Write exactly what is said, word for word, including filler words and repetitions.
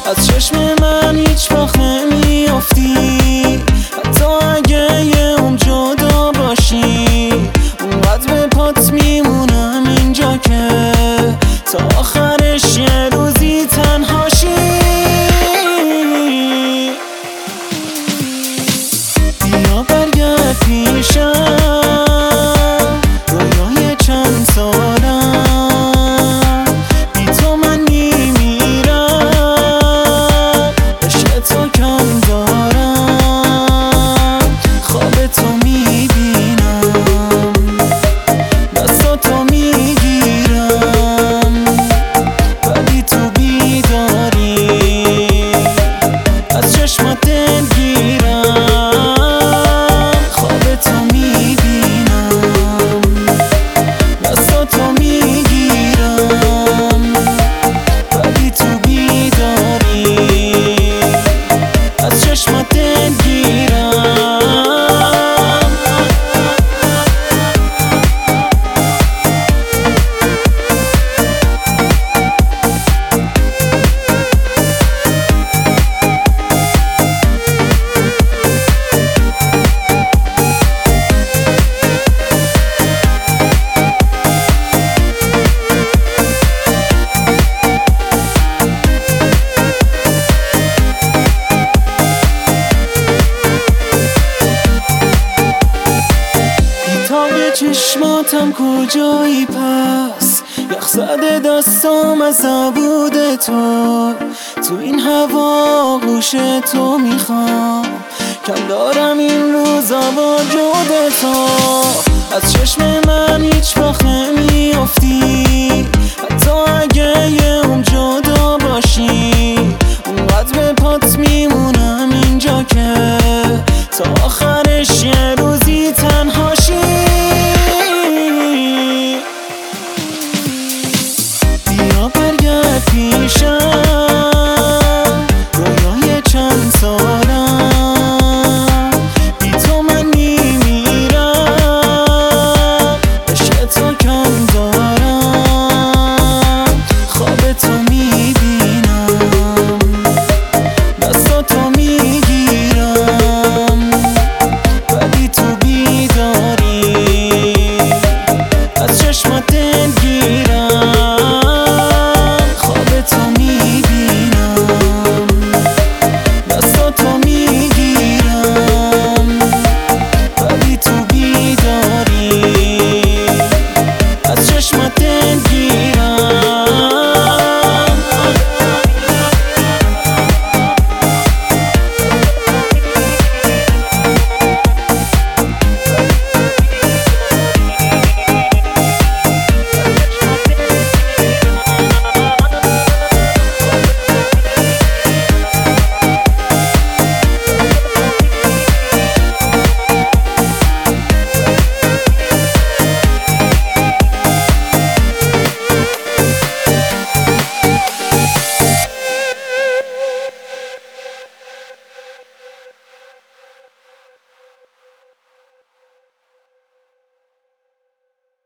از چشم من هیچ وقت نمیافتی، حتی اگه یه عمر جدا باشی اونقدر به پات میمونم اینجا که تا آخرش یه روزی تنهاشی. بیا برگرد پیشم، رویای چند سالم، بی تو من میمیرم، عشق تو کم دارم، خواب تو میبینم، دستاتو میگیرم، ولی تو بیداری از چشمات دلگیرم، خواب تو میبینم، دستاتو میگیرم، ولی تو بیداری از چشمات دلگیرم. چشماتم کجایی پس، یخ زده دستام از عبود تو، تو این هوا گوش تو میخوام، کم دارم این روزا وجود تو. از چشم من هیچ وقت نمیافتی، حتی اگه